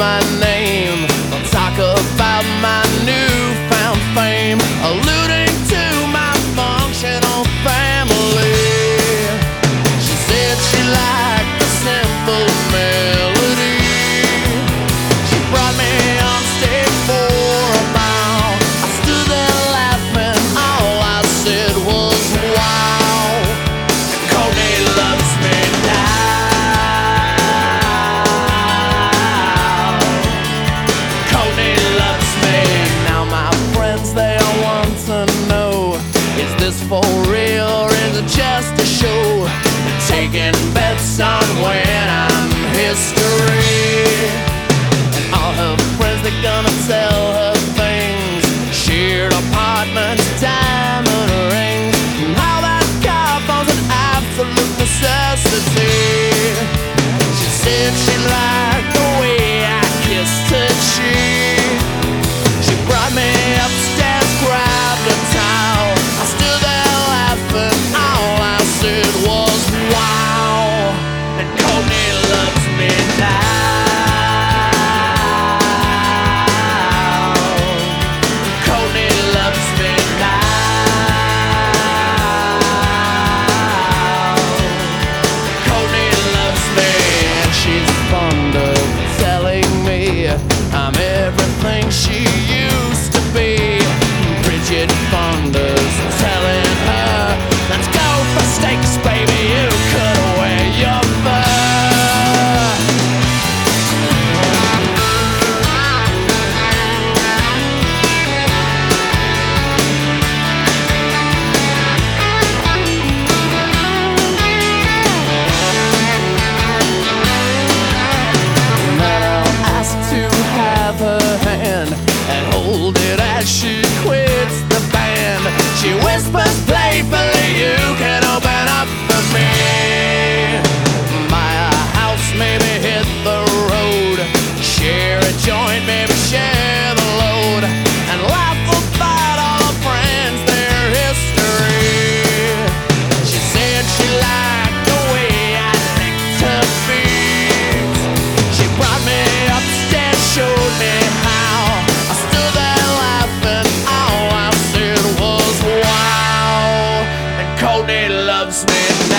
my name. They'll talk about my newfound fame, alluding to my functional family. She said she liked the simple melody. She brought me on stage for a bow. I stood there laughing, all I said was wow. Courtney loves me now. Courtney loves me now. My friends, they all want to know, is this for real or is it just a show? They're taking bets on when I'm history. And all her friends, they're gonna tell her things. Shared apartments, diamond rings, and how that car phone's an absolute necessity. She said she liked the way I kissed her cheek. She brought me upstairs, grabbed a towel. I stood there laughing, all I said was wow. And Courtney loves me now. Courtney loves me now. Courtney loves me, and she's fond of telling me I'm everything she used to be. Bridget Fonda's telling her, let's go for steaks, baby, you cut away your fur. Then I'll ask to have her hand and hold it as she quits the band. She whispers playfully, you can open up for me. Buy a house, maybe hit the road. Share a joint, maybe share the load. And laugh about all her friends, their history. She said she liked the way I licked her feet. She brought me upstairs, showed me how. I stood there laughing, all I said was wow. And Courtney loves me